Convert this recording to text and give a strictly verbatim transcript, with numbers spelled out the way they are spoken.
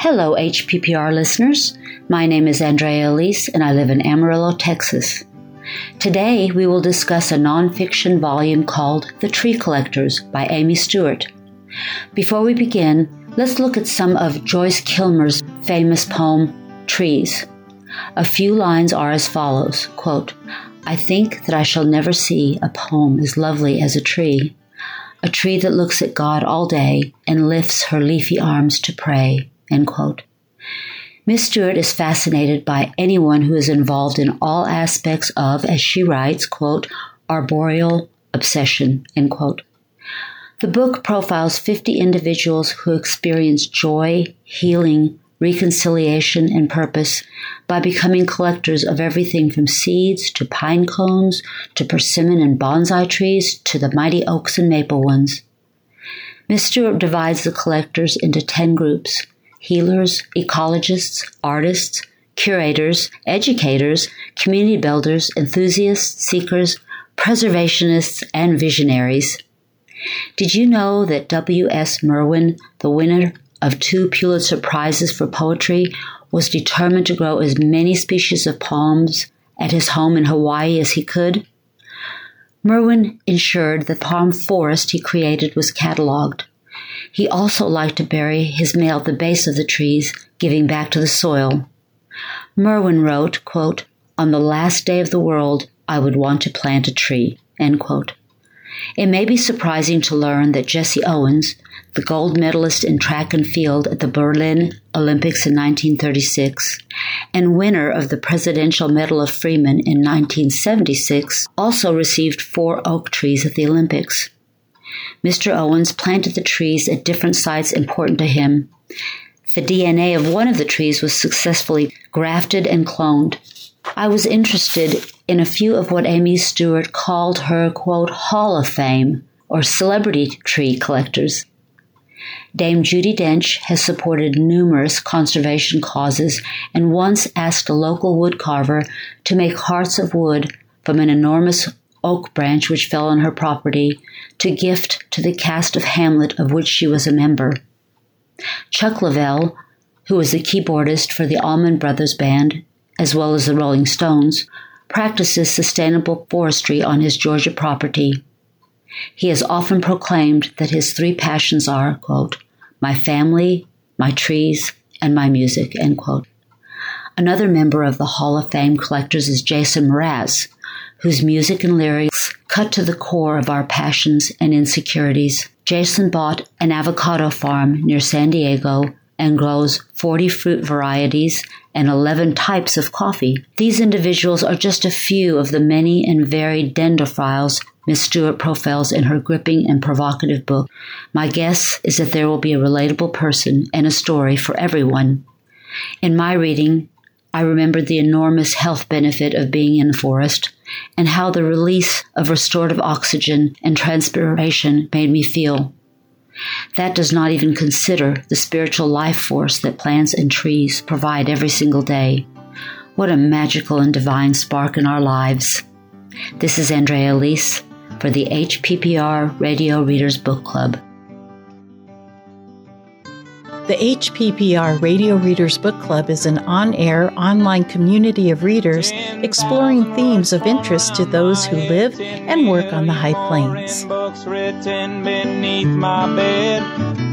Hello, H P P R listeners. My name is Andrea Elise, and I live in Amarillo, Texas. Today, we will discuss a nonfiction volume called The Tree Collectors by Amy Stewart. Before we begin, let's look at some of Joyce Kilmer's famous poem, Trees. A few lines are as follows, quote, I think that I shall never see a poem as lovely as a tree, a tree that looks at God all day and lifts her leafy arms to pray, end quote. Miss Stewart is fascinated by anyone who is involved in all aspects of, as she writes, quote, arboreal obsession, end quote. The book profiles fifty individuals who experience joy, healing, reconciliation, and purpose by becoming collectors of everything from seeds to pine cones to persimmon and bonsai trees to the mighty oaks and maple ones. Miss Stewart divides the collectors into ten groups: healers, ecologists, artists, curators, educators, community builders, enthusiasts, seekers, preservationists, and visionaries. Did you know that W S Merwin, the winner of two Pulitzer Prizes for poetry, was determined to grow as many species of palms at his home in Hawaii as he could? Merwin ensured the palm forest he created was cataloged. He also liked to bury his mail at the base of the trees, giving back to the soil. Merwin wrote, quote, on the last day of the world, I would want to plant a tree, end quote. It may be surprising to learn that Jesse Owens, the gold medalist in track and field at the Berlin Olympics in nineteen thirty-six, and winner of the Presidential Medal of Freeman in nineteen seventy-six, also received four oak trees at the Olympics. Mister Owens planted the trees at different sites important to him. The D N A of one of the trees was successfully grafted and cloned. I was interested in a few of what Amy Stewart called her, quote, Hall of Fame, or celebrity tree collectors. Dame Judi Dench has supported numerous conservation causes and once asked a local woodcarver to make hearts of wood from an enormous oak branch which fell on her property to gift to the cast of Hamlet of which she was a member. Chuck Leavell, who was the keyboardist for the Allman Brothers Band, as well as the Rolling Stones, practices sustainable forestry on his Georgia property. He has often proclaimed that his three passions are, quote, my family, my trees, and my music, end quote. Another member of the Hall of Fame collectors is Jason Mraz, whose music and lyrics cut to the core of our passions and insecurities. Jason bought an avocado farm near San Diego and grows forty fruit varieties and eleven types of coffee. These individuals are just a few of the many and varied dendrophiles Miss Stewart profiles in her gripping and provocative book. My guess is that there will be a relatable person and a story for everyone. In my reading, I remembered the enormous health benefit of being in the forest and how the release of restorative oxygen and transpiration made me feel. That does not even consider the spiritual life force that plants and trees provide every single day. What a magical and divine spark in our lives. This is Andrea Elise for the H P P R Radio Readers Book Club. The H P P R Radio Readers Book Club is an on-air, online community of readers exploring themes of interest to those who live and work on the High Plains. Books written beneath my bed.